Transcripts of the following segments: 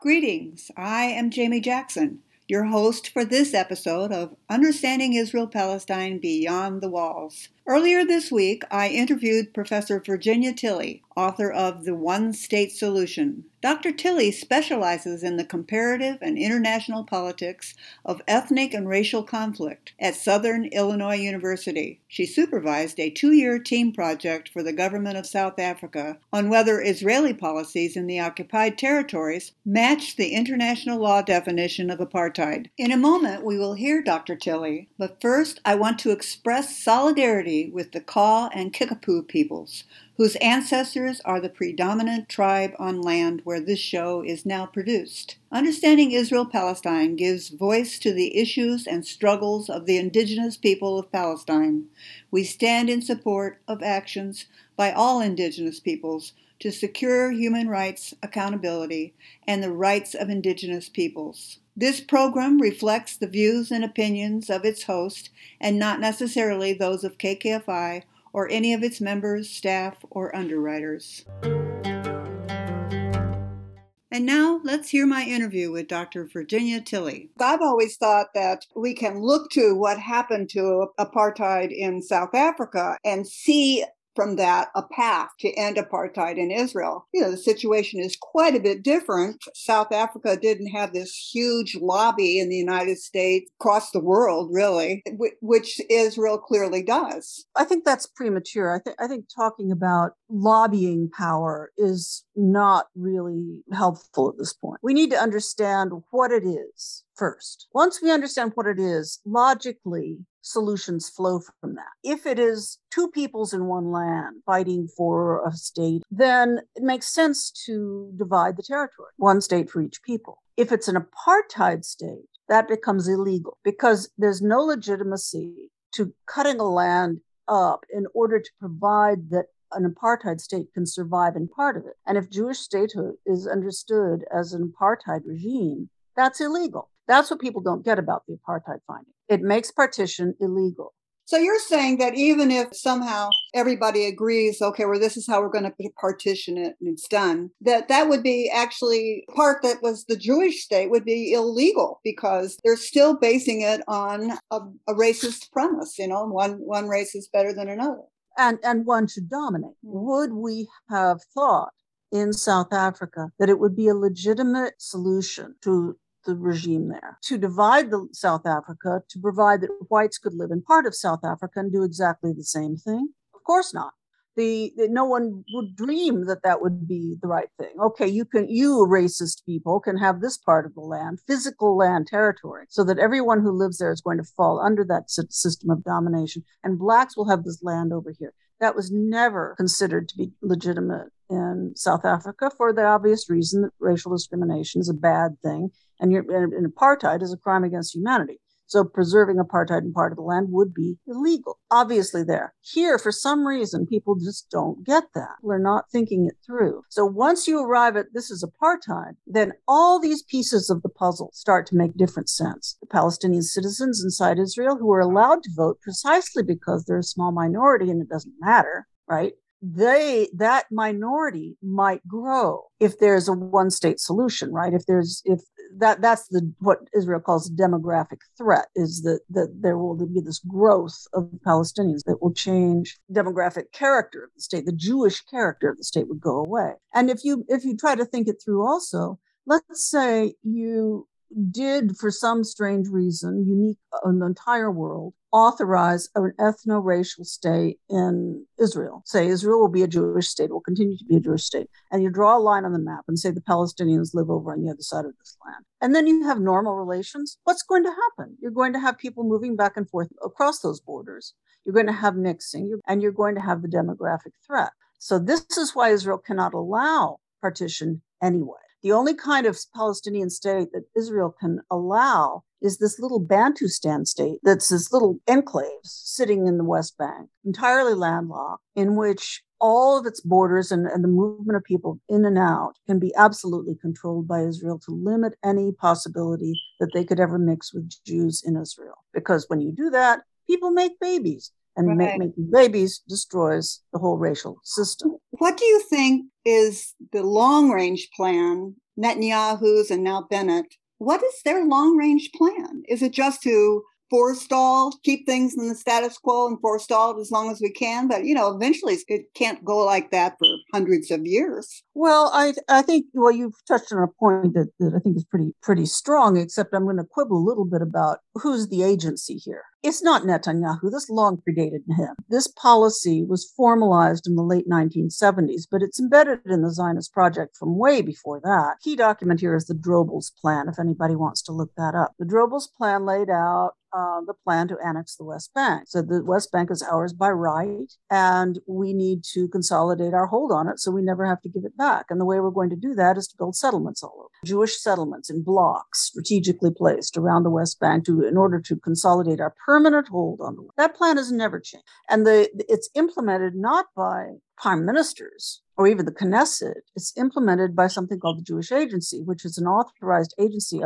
Greetings, I am Jamie Jackson, your host for this episode of Understanding Israel-Palestine Beyond the Walls. Earlier this week, I interviewed Professor Virginia Tilley, author of The One State Solution. Dr. Tilley specializes in the comparative and international politics of ethnic and racial conflict at Southern Illinois University. She supervised a 2-year team project for the government of South Africa on whether Israeli policies in the occupied territories match the international law definition of apartheid. In a moment, we will hear Dr. Tilley, but first I want to express solidarity with the Kaw and Kickapoo peoples, whose ancestors are the predominant tribe on land where this show is now produced. Understanding Israel-Palestine gives voice to the issues and struggles of the indigenous people of Palestine. We stand in support of actions by all indigenous peoples to secure human rights accountability and the rights of indigenous peoples. This program reflects the views and opinions of its host and not necessarily those of KKFI or any of its members, staff, or underwriters. And now, let's hear my interview with Dr. Virginia Tilley. I've always thought that we can look to what happened to apartheid in South Africa and see from that a path to end apartheid in Israel. The situation is quite a bit different. South Africa didn't have this huge lobby in the United States, across the world, really, which Israel clearly does. I think that's premature. I think talking about lobbying power is not really helpful at this point. We need to understand what it is first. Once we understand what it is, logically, solutions flow from that. If it is two peoples in one land fighting for a state, then it makes sense to divide the territory, one state for each people. If it's an apartheid state, that becomes illegal because there's no legitimacy to cutting a land up in order to provide that an apartheid state can survive in part of it. And if Jewish statehood is understood as an apartheid regime, that's illegal. That's what people don't get about the apartheid finding. It makes partition illegal. So you're saying that even if somehow everybody agrees, okay, well, this is how we're going to partition it and it's done, that would be actually part that was the Jewish state would be illegal because they're still basing it on a racist premise, one race is better than another. And one should dominate. Would we have thought in South Africa that it would be a legitimate solution to the regime there to divide the South Africa to provide that whites could live in part of South Africa and do exactly the same thing? Of course not. No one would dream that would be the right thing. Okay, you racist people can have this part of the land, physical land territory, so that everyone who lives there is going to fall under that system of domination, and blacks will have this land over here. That was never considered to be legitimate in South Africa for the obvious reason that racial discrimination is a bad thing, and apartheid is a crime against humanity. So preserving apartheid in part of the land would be illegal, obviously there. Here, for some reason, people just don't get that. We're not thinking it through. So once you arrive at this is apartheid, then all these pieces of the puzzle start to make different sense. The Palestinian citizens inside Israel who are allowed to vote precisely because they're a small minority and it doesn't matter, right? That minority might grow if there's a one-state solution, right? That's what Israel calls a demographic threat, is that there will be this growth of Palestinians that will change demographic character of the state. The Jewish character of the state would go away. And if you try to think it through also, let's say you did, for some strange reason, unique in the entire world, authorize an ethno-racial state in Israel. Say Israel will be a Jewish state, will continue to be a Jewish state. And you draw a line on the map and say the Palestinians live over on the other side of this land. And then you have normal relations. What's going to happen? You're going to have people moving back and forth across those borders. You're going to have mixing, and you're going to have the demographic threat. So this is why Israel cannot allow partition anyway. The only kind of Palestinian state that Israel can allow is this little Bantustan state that's this little enclave sitting in the West Bank, entirely landlocked, in which all of its borders and the movement of people in and out can be absolutely controlled by Israel to limit any possibility that they could ever mix with Jews in Israel. Because when you do that, people make babies. And making babies destroys the whole racial system. What do you think is the long-range plan Netanyahu's and now Bennett, what is their long-range plan? Is it just to forestall, keep things in the status quo and forestall it as long as we can? But, eventually it can't go like that for hundreds of years. Well, I think, you've touched on a point that I think is pretty strong, except I'm going to quibble a little bit about who's the agency here. It's not Netanyahu. This long predated him. This policy was formalized in the late 1970s, but it's embedded in the Zionist project from way before that. Key document here is the Drobels Plan, if anybody wants to look that up. The Drobels Plan laid out the plan to annex the West Bank. So the West Bank is ours by right, and we need to consolidate our hold on it so we never have to give it back. And the way we're going to do that is to build settlements all over. Jewish settlements in blocks strategically placed around the West Bank in order to consolidate our permanent hold on the West. That plan has never changed. And it's implemented not by prime ministers or even the Knesset. It's implemented by something called the Jewish Agency, which is an authorized agency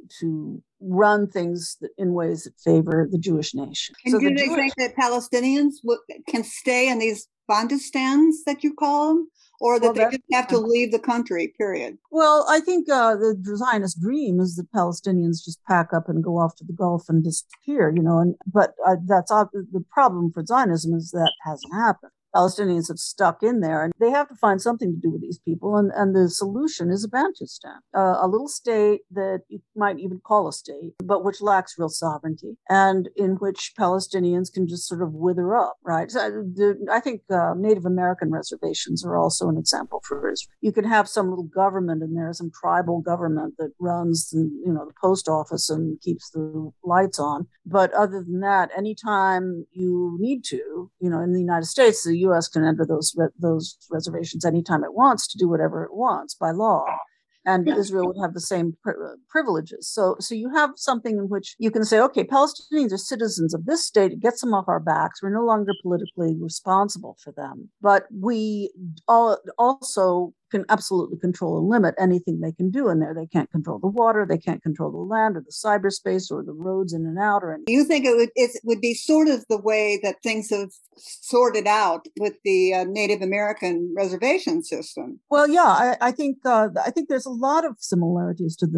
to run things in ways that favor the Jewish nation. And so do they think that Palestinians can stay in these Bundestans that you call them? Or that they just have to leave the country, period? Well, I think the Zionist dream is that Palestinians just pack up and go off to the Gulf and disappear, but that's the problem for Zionism is that hasn't happened. Palestinians have stuck in there, and they have to find something to do with these people. And the solution is a Bantustan, a little state that you might even call a state, but which lacks real sovereignty, and in which Palestinians can just sort of wither up, right? So I think Native American reservations are also an example for Israel. You can have some little government in there, some tribal government that runs, the post office and keeps the lights on. But other than that, anytime you need to, in the United States, the U.S. can enter those reservations anytime it wants to do whatever it wants by law. And Israel would have the same privileges. So you have something in which you can say, okay, Palestinians are citizens of this state. It gets them off our backs. We're no longer politically responsible for them. But we also can absolutely control and limit anything they can do in there. They can't control the water. They can't control the land or the cyberspace or the roads in and out or anything. Do you think it would be sort of the way that things have sorted out with the Native American reservation system? Well, yeah, I think there's a lot of similarities to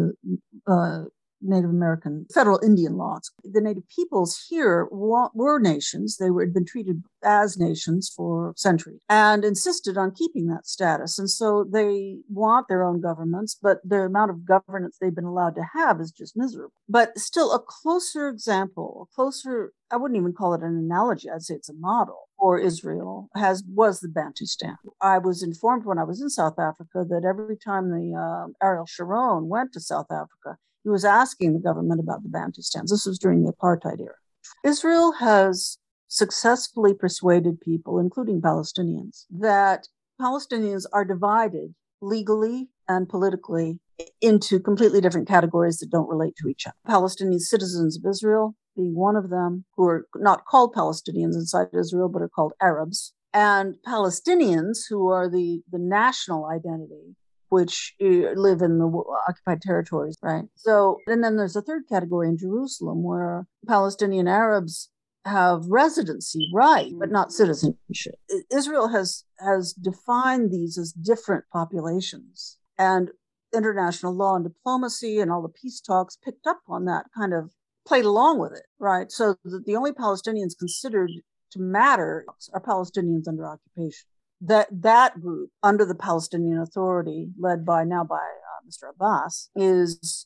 the Native American federal Indian laws. The Native peoples here were nations. They had been treated as nations for centuries and insisted on keeping that status. And so they want their own governments, but the amount of governance they've been allowed to have is just miserable. But still a closer example, I wouldn't even call it an analogy. I'd say it's a model for Israel was the Bantustan. I was informed when I was in South Africa that every time the Ariel Sharon went to South Africa, he was asking the government about the Bantustans. This was during the apartheid era. Israel has successfully persuaded people, including Palestinians, that Palestinians are divided legally and politically into completely different categories that don't relate to each other. Palestinian citizens of Israel being one of them, who are not called Palestinians inside Israel, but are called Arabs, and Palestinians who are the national identity, which live in the occupied territories, right? So, and then there's a third category in Jerusalem where Palestinian Arabs have residency, right, but not citizenship. Israel has defined these as different populations, and international law and diplomacy and all the peace talks picked up on that, kind of played along with it, right? So the only Palestinians considered to matter are Palestinians under occupation. That group under the Palestinian Authority, led by Mr. Abbas, is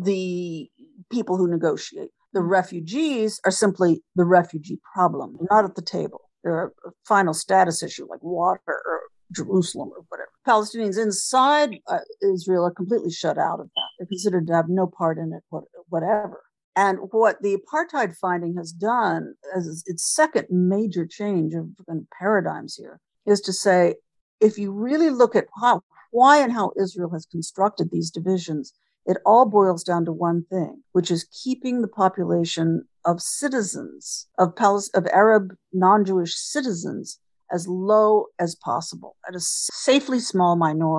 the people who negotiate. The refugees are simply the refugee problem, not at the table. They're a final status issue like water or Jerusalem or whatever. Palestinians inside Israel are completely shut out of that. They're considered to have no part in it, whatever. And what the apartheid finding has done as its second major change of paradigms here is to say, if you really look at why and how Israel has constructed these divisions, it all boils down to one thing, which is keeping the population of citizens, of Arab non-Jewish citizens, as low as possible, at a safely small minority.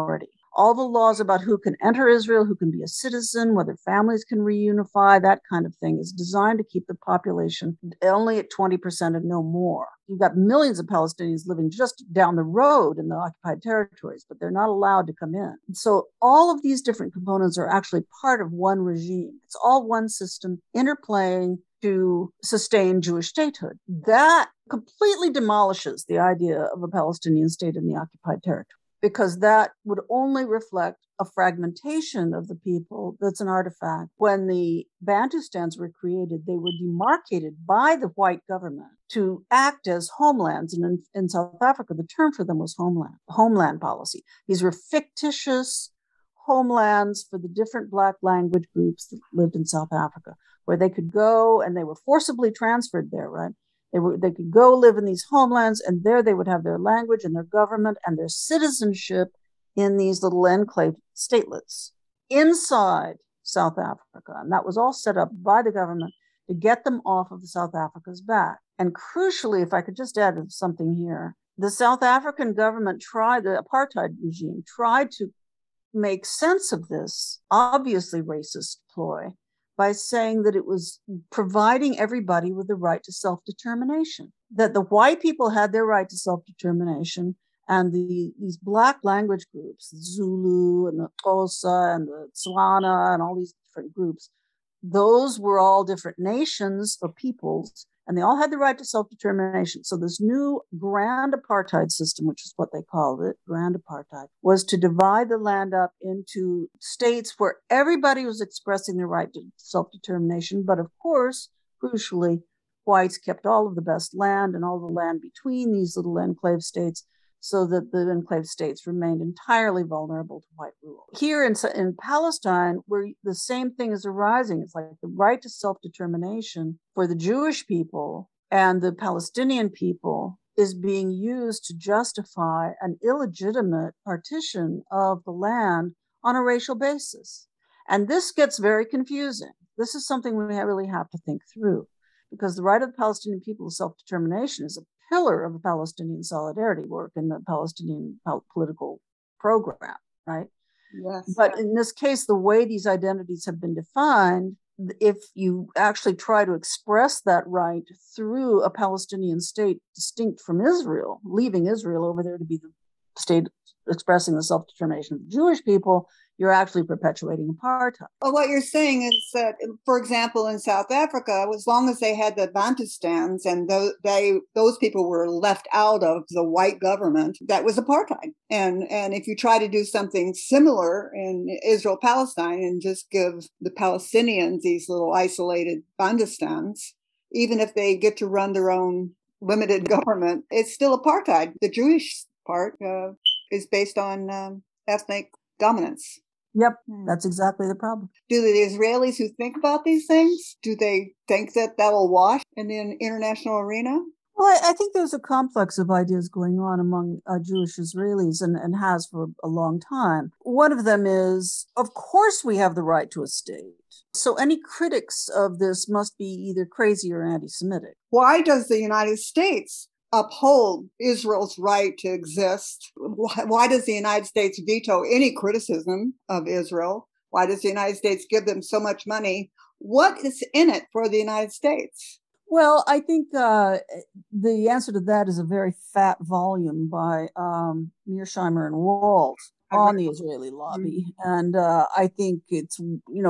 all the laws about who can enter Israel, who can be a citizen, whether families can reunify, that kind of thing is designed to keep the population only at 20% and no more. You've got millions of Palestinians living just down the road in the occupied territories, but they're not allowed to come in. So all of these different components are actually part of one regime. It's all one system interplaying to sustain Jewish statehood. That completely demolishes the idea of a Palestinian state in the occupied territory, because that would only reflect a fragmentation of the people that's an artifact. When the Bantustans were created, they were demarcated by the white government to act as homelands. And in South Africa, the term for them was homeland policy. These were fictitious homelands for the different Black language groups that lived in South Africa, where they could go, and they were forcibly transferred there, right? They could go live in these homelands, and there they would have their language and their government and their citizenship in these little enclave statelets inside South Africa. And that was all set up by the government to get them off of the South Africa's back. And crucially, if I could just add something here, the South African government the apartheid regime tried to make sense of this obviously racist ploy by saying that it was providing everybody with the right to self-determination, that the white people had their right to self-determination, and these Black language groups, the Zulu and the Xhosa and the Tswana and all these different groups, those were all different nations or peoples, and they all had the right to self-determination. So this new grand apartheid system, which is what they called it, grand apartheid, was to divide the land up into states where everybody was expressing their right to self-determination. But of course, crucially, whites kept all of the best land and all the land between these little enclave states, so that the enclave states remained entirely vulnerable to white rule. Here in Palestine, where the same thing is arising, it's like the right to self-determination for the Jewish people and the Palestinian people is being used to justify an illegitimate partition of the land on a racial basis. And this gets very confusing. This is something we really have to think through, because the right of the Palestinian people to self-determination is a pillar of the Palestinian solidarity work and the Palestinian political program, right? Yes. But in this case, the way these identities have been defined, if you actually try to express that right through a Palestinian state distinct from Israel, leaving Israel over there to be the state expressing the self-determination of the Jewish people, you're actually perpetuating apartheid. Well, what you're saying is that, for example, in South Africa, as long as they had the Bantustans and those people were left out of the white government, that was apartheid. And if you try to do something similar in Israel-Palestine and just give the Palestinians these little isolated Bantustans, even if they get to run their own limited government, it's still apartheid. The Jewish part is based on ethnic dominance. Yep, that's exactly the problem. Do the Israelis who think about these things, do they think that will wash in the international arena? Well, I think there's a complex of ideas going on among Jewish Israelis and has for a long time. One of them is, of course, we have the right to a state. So any critics of this must be either crazy or anti-Semitic. Why does the United States uphold Israel's right to exist? Why does the United States veto any criticism of Israel? Why does the United States give them so much money? What is in it for the United States? Well, I think the answer to that is a very fat volume by Mearsheimer and Walt on the Israeli lobby. And I think it's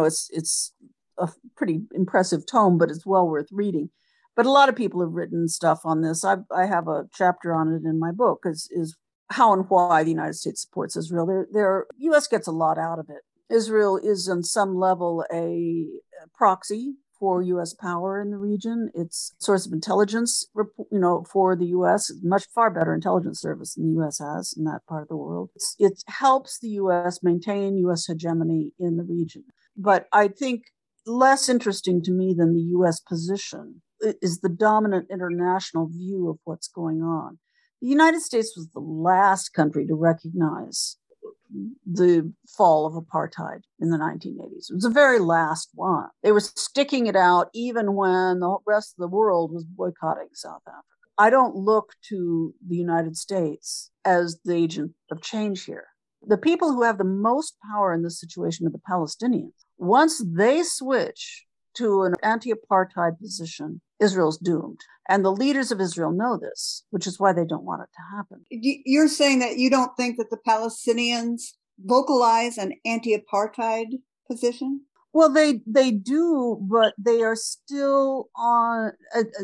a pretty impressive tome, but it's well worth reading. But a lot of people have written stuff on this. I have a chapter on it in my book, is how and why the United States supports Israel. The U.S. gets a lot out of it. Israel is on some level a proxy for U.S. power in the region. It's a source of intelligence, for the U.S. It's much far better intelligence service than the U.S. has in that part of the world. It helps the U.S. maintain U.S. hegemony in the region. But I think less interesting to me than the U.S. position is the dominant international view of what's going on. The United States was the last country to recognize the fall of apartheid in the 1980s. It was the very last one. They were sticking it out even when the rest of the world was boycotting South Africa. I don't look to the United States as the agent of change here. The people who have the most power in this situation are the Palestinians. Once they switch to an anti-apartheid position, Israel's doomed. And the leaders of Israel know this, which is why they don't want it to happen. You're saying that you don't think that the Palestinians vocalize an anti-apartheid position? Well, they do, but they are still on.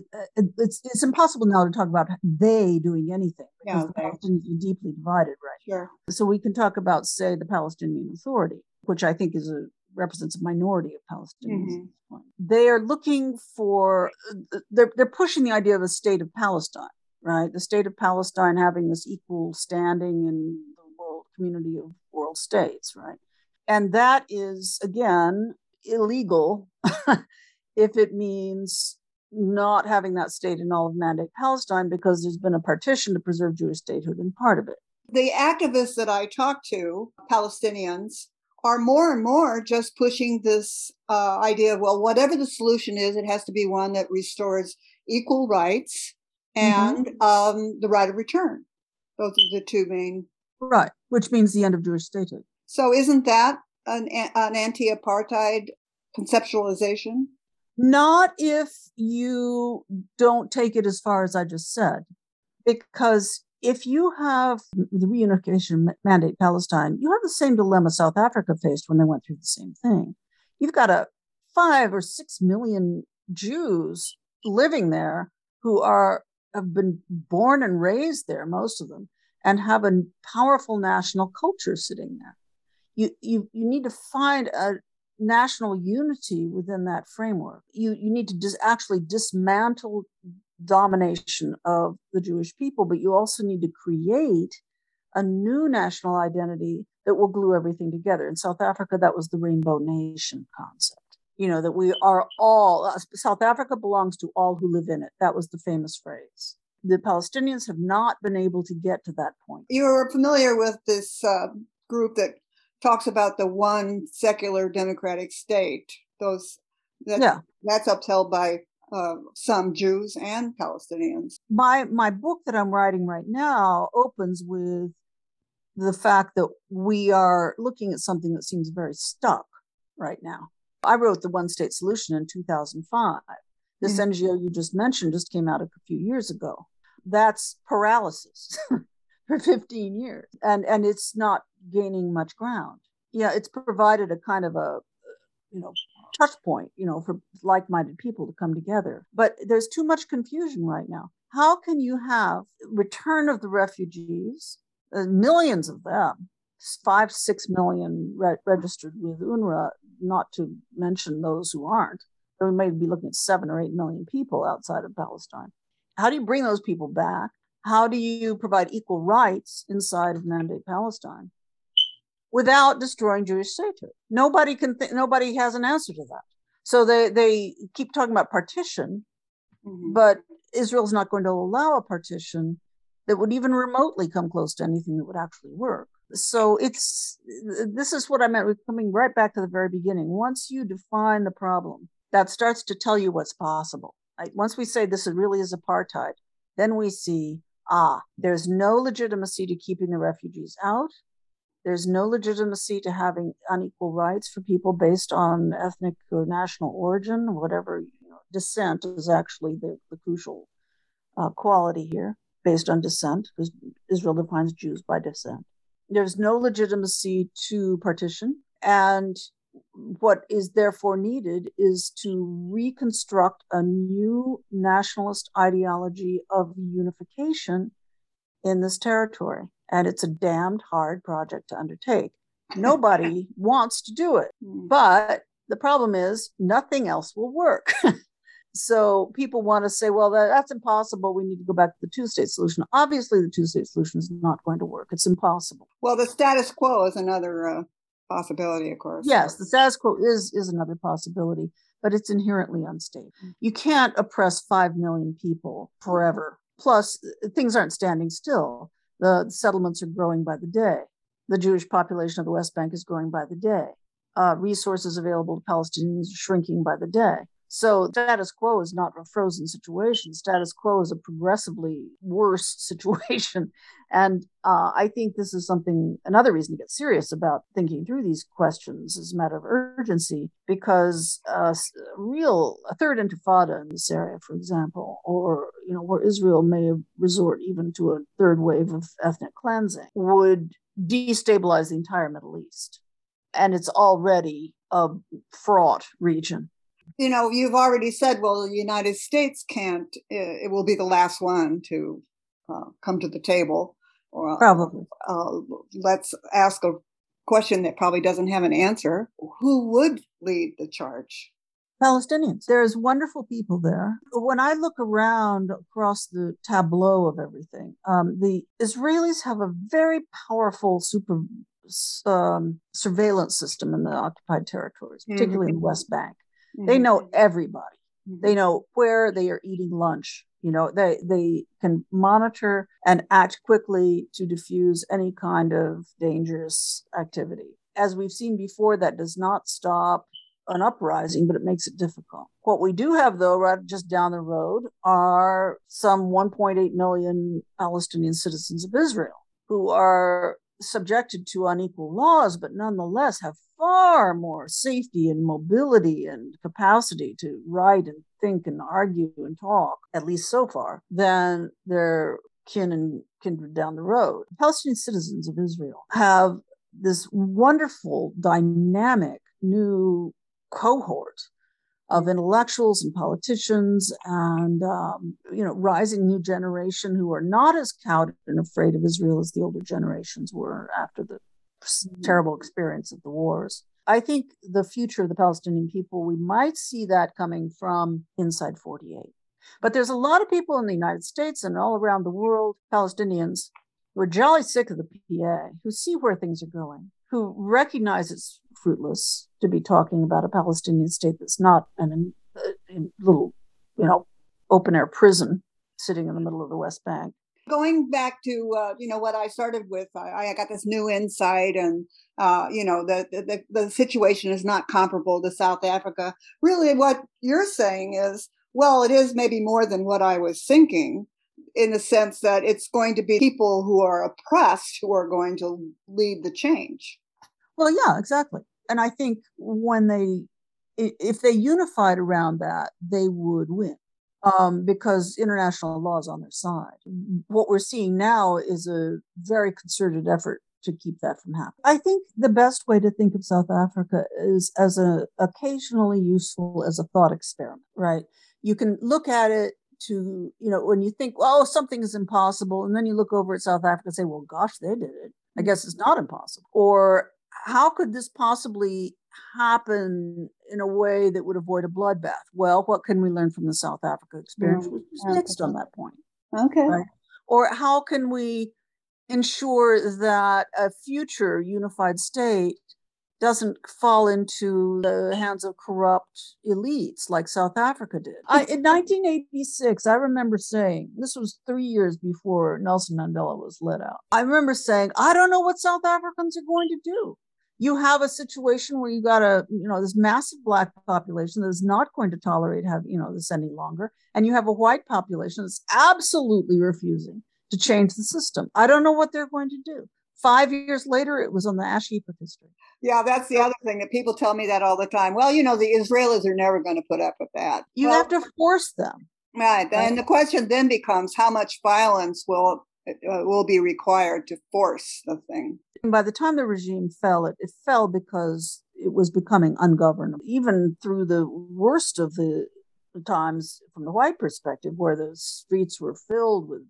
It's impossible now to talk about they doing anything because the Palestinians are deeply divided right Sure. now. So we can talk about, say, the Palestinian Authority, which I think represents a minority of Palestinians. Mm-hmm. They are looking for. They're pushing the idea of a state of Palestine, right? The state of Palestine having this equal standing in the world community of world states, right? And that is, again, illegal if it means not having that state in all of Mandate Palestine because there's been a partition to preserve Jewish statehood in part of it. The activists that I talk to, Palestinians, are more and more just pushing this idea of, well, whatever the solution is, it has to be one that restores equal rights and the right of return. Those are the two main. Right, which means the end of Jewish statehood. So isn't that an anti-apartheid conceptualization? Not if you don't take it as far as I just said. Because if you have the reunification Mandate Palestine, you have the same dilemma South Africa faced when they went through the same thing. You've got 5 or 6 million Jews living there who have been born and raised there, most of them, and have a powerful national culture sitting there. You need to find a national unity within that framework. You need to actually dismantle domination of the Jewish people, but you also need to create a new national identity that will glue everything together. In South Africa, that was the Rainbow Nation concept. That we are all, South Africa belongs to all who live in it. That was the famous phrase. The Palestinians have not been able to get to that point. You're familiar with this group that talks about the one secular democratic state. That's upheld by some Jews and Palestinians. My book that I'm writing right now opens with the fact that we are looking at something that seems very stuck right now. I wrote The One State Solution in 2005. This NGO you just mentioned just came out a few years ago. That's paralysis for 15 years. And it's not gaining much ground. Yeah, it's provided a kind of a, touch point, for like-minded people to come together. But there's too much confusion right now. How can you have return of the refugees, millions of them, 5-6 million registered with UNRWA, not to mention those who aren't? So we may be looking at 7 or 8 million people outside of Palestine. How do you bring those people back? How do you provide equal rights inside of Mandate Palestine without destroying Jewish statehood? Nobody has an answer to that. So they keep talking about partition, but Israel's not going to allow a partition that would even remotely come close to anything that would actually work. So this is what I meant with coming right back to the very beginning. Once you define the problem, that starts to tell you what's possible. Right? Once we say this really is apartheid, then we see, there's no legitimacy to keeping the refugees out. There's no legitimacy to having unequal rights for people based on ethnic or national origin, whatever. Descent is actually the crucial quality here, based on descent, because Israel defines Jews by descent. There's no legitimacy to partition. And what is therefore needed is to reconstruct a new nationalist ideology of unification in this territory. And it's a damned hard project to undertake. Nobody wants to do it. But the problem is nothing else will work. So people want to say, well, that's impossible. We need to go back to the two-state solution. Obviously, the two-state solution is not going to work. It's impossible. Well, the status quo is another possibility, of course. Yes, the status quo is another possibility, but it's inherently unstable. You can't oppress 5 million people forever. Plus, things aren't standing still. The settlements are growing by the day. The Jewish population of the West Bank is growing by the day. Resources available to Palestinians are shrinking by the day. So status quo is not a frozen situation. Status quo is a progressively worse situation. And I think this is another reason to get serious about thinking through these questions as a matter of urgency, because a third intifada in this area, for example, or, where Israel may resort even to a third wave of ethnic cleansing, would destabilize the entire Middle East. And it's already a fraught region. You've already said, well, the United States can't, it will be the last one to come to the table. Or, probably. Let's ask a question that probably doesn't have an answer. Who would lead the charge? Palestinians. There's wonderful people there. When I look around across the tableau of everything, the Israelis have a very powerful surveillance system in the occupied territories, particularly in the West Bank. They know everybody. They know where they are eating lunch. They can monitor and act quickly to diffuse any kind of dangerous activity. As we've seen before, that does not stop an uprising, but it makes it difficult. What we do have, though, right just down the road, are some 1.8 million Palestinian citizens of Israel who are subjected to unequal laws, but nonetheless have far more safety and mobility and capacity to write and think and argue and talk, at least so far, than their kin and kindred down the road. Palestinian citizens of Israel have this wonderful, dynamic new cohort of intellectuals and politicians and rising new generation who are not as cowed and afraid of Israel as the older generations were after the terrible experience of the wars. I think the future of the Palestinian people, we might see that coming from inside 48. But there's a lot of people in the United States and all around the world, Palestinians, who are jolly sick of the PA, who see where things are going, who recognize it's fruitless to be talking about a Palestinian state that's not a little, open air prison sitting in the middle of the West Bank. Going back to, what I started with, I got this new insight and, the situation is not comparable to South Africa. Really what you're saying is, well, it is maybe more than what I was thinking, in the sense that it's going to be people who are oppressed who are going to lead the change. Well, yeah, exactly. And I think if they unified around that, they would win. Because international law is on their side. What we're seeing now is a very concerted effort to keep that from happening. I think the best way to think of South Africa is as occasionally useful as a thought experiment, right? You can look at it to, when you think, oh, something is impossible, and then you look over at South Africa and say, well, gosh, they did it. I guess it's not impossible. Or how could this possibly happen in a way that would avoid a bloodbath? Well, what can we learn from the South Africa experience, which was mixed on that point? Okay. Right? Or how can we ensure that a future unified state doesn't fall into the hands of corrupt elites like South Africa did? In 1986, I remember saying, this was 3 years before Nelson Mandela was let out. I remember saying, I don't know what South Africans are going to do. You have a situation where you got this massive Black population that is not going to tolerate this any longer. And you have a white population that's absolutely refusing to change the system. I don't know what they're going to do. 5 years later, it was on the ash heap of history. Yeah, that's the other thing that people tell me that all the time. Well, the Israelis are never going to put up with that. You have to force them. Right. And the question then becomes how much violence will be required to force the thing. And by the time the regime fell, it fell because it was becoming ungovernable. Even through the worst of the times from the white perspective, where the streets were filled with,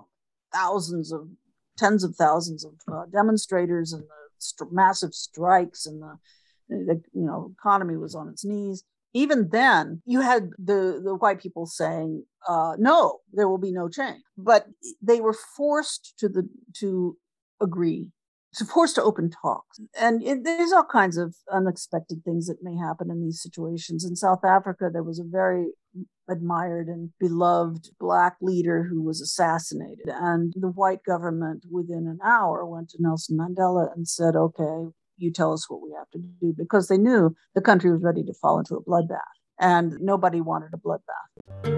tens of thousands of demonstrators and the massive strikes, and the economy was on its knees. Even then, you had the white people saying, no, there will be no change. But they were forced to agree, forced to open talks. And there's all kinds of unexpected things that may happen in these situations. In South Africa, there was a very admired and beloved Black leader who was assassinated. And the white government, within an hour, went to Nelson Mandela and said, okay, you tell us what we have to do, because they knew the country was ready to fall into a bloodbath. and nobody wanted a bloodbath.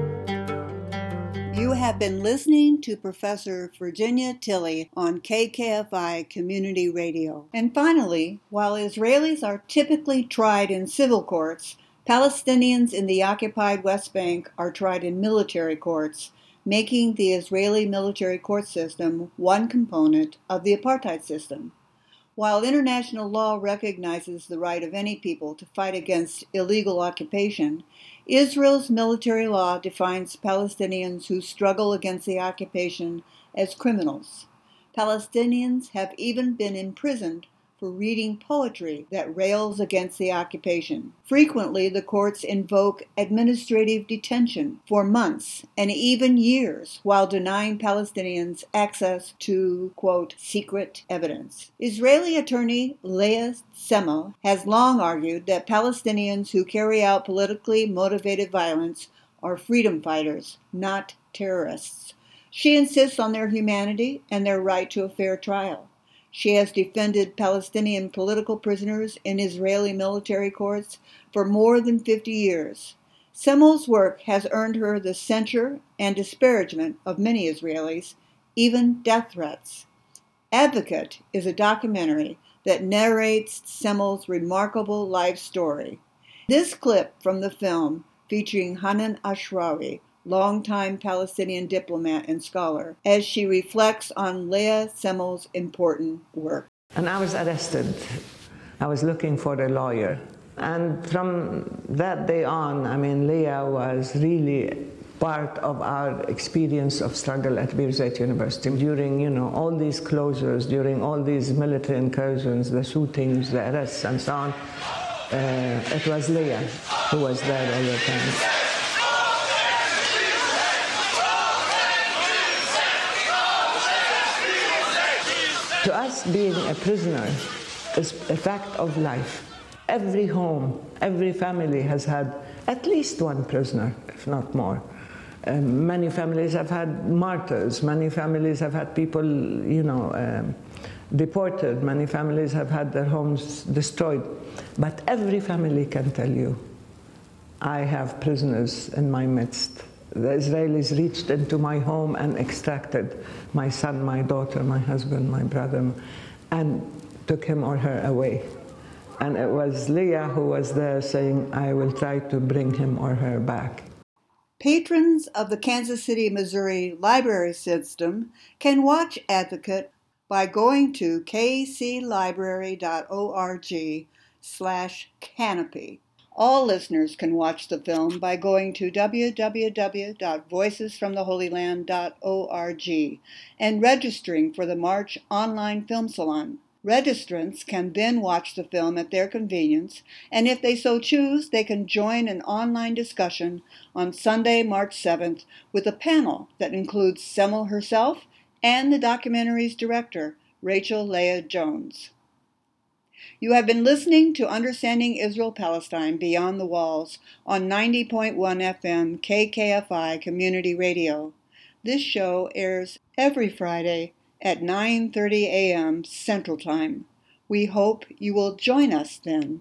You have been listening to Professor Virginia Tilley on KKFI Community Radio. And finally, while Israelis are typically tried in civil courts, Palestinians in the occupied West Bank are tried in military courts, making the Israeli military court system one component of the apartheid system. While international law recognizes the right of any people to fight against illegal occupation, Israel's military law defines Palestinians who struggle against the occupation as criminals. Palestinians have even been imprisoned for reading poetry that rails against the occupation. Frequently, the courts invoke administrative detention for months and even years while denying Palestinians access to, quote, secret evidence. Israeli attorney Leah Semmel has long argued that Palestinians who carry out politically motivated violence are freedom fighters, not terrorists. She insists on their humanity and their right to a fair trial. She has defended Palestinian political prisoners in Israeli military courts for more than 50 years. Semmel's work has earned her the censure and disparagement of many Israelis, even death threats. Advocate is a documentary that narrates Semmel's remarkable life story. This clip from the film, featuring Hanan Ashrawi, longtime Palestinian diplomat and scholar, as she reflects on Leah Semmel's important work. And I was arrested. I was looking for a lawyer. And from that day on, Leah was really part of our experience of struggle at Birzeit University. During, all these closures, during all these military incursions, the shootings, the arrests, and so on, it was Leah who was there all the time. To us, being a prisoner is a fact of life. Every home, every family has had at least one prisoner, if not more. Many families have had martyrs. Many families have had people, deported. Many families have had their homes destroyed. But every family can tell you, I have prisoners in my midst. The Israelis reached into my home and extracted my son, my daughter, my husband, my brother, and took him or her away. And it was Leah who was there saying, I will try to bring him or her back. Patrons of the Kansas City, Missouri library system can watch Advocate by going to kclibrary.org/canopy. All listeners can watch the film by going to www.voicesfromtheholyland.org and registering for the March Online Film Salon. Registrants can then watch the film at their convenience, and if they so choose, they can join an online discussion on Sunday, March 7th, with a panel that includes Semmel herself and the documentary's director, Rachel Leah Jones. You have been listening to Understanding Israel-Palestine Beyond the Walls on 90.1 FM KKFI Community Radio. This show airs every Friday at 9:30 a.m. Central Time. We hope you will join us then.